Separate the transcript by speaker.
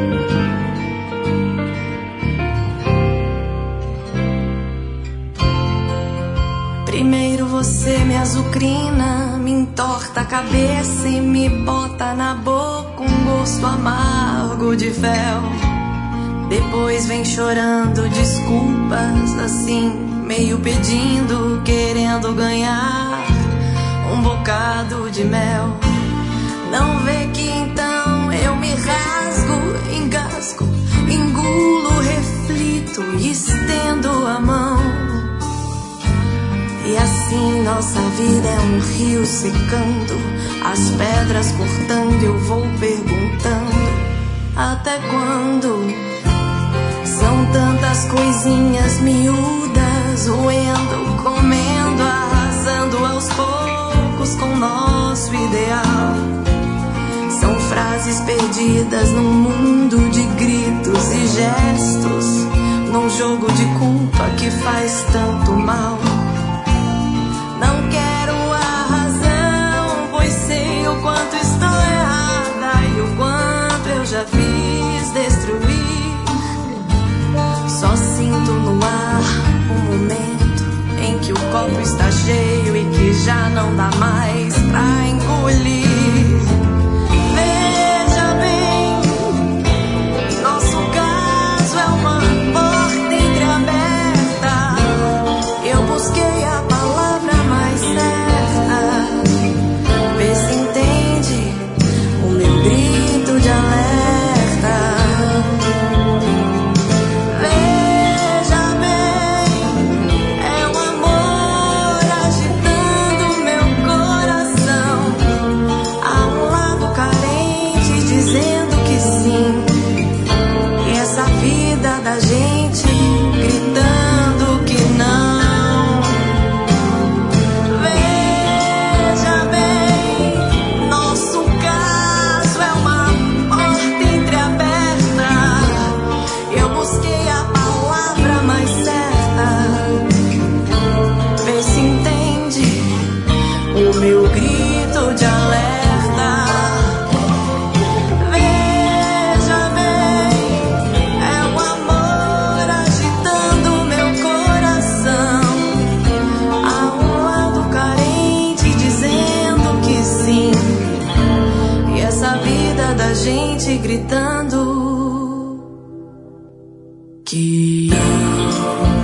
Speaker 1: Primeiro você me azucrina, me entorta a cabeça e me bota na boca um gosto amargo de fel. Depois vem chorando desculpas, assim, meio pedindo, querendo ganhar um bocado de mel. Não vê que então eu me rasgo, engasgo, engulo, reflito e estendo a mão. E assim nossa vida é um rio secando, as pedras cortando, eu vou perguntando: até quando? São tantas coisinhas miúdas, roendo, comendo, arrasando aos poucos com nosso ideal. São frases perdidas num mundo de gritos e gestos, num jogo de culpa que faz tanto mal. Não quero a razão, pois sei o quanto estou errada e o quanto eu já fiz destruir. Só sinto no ar um momento em que o copo está cheio e que já não dá mais pra engolir. Veja bem, nosso caso é uma porta entreaberta. Eu busquei a palavra mais certa. Vê se entende o meu grito de alerta. Da gente gritando que não. Veja bem, nosso caso é uma porta entreaberta. Eu busquei a palavra mais certa. Vê se entende o meu grito de alerta. Da gente gritando que não.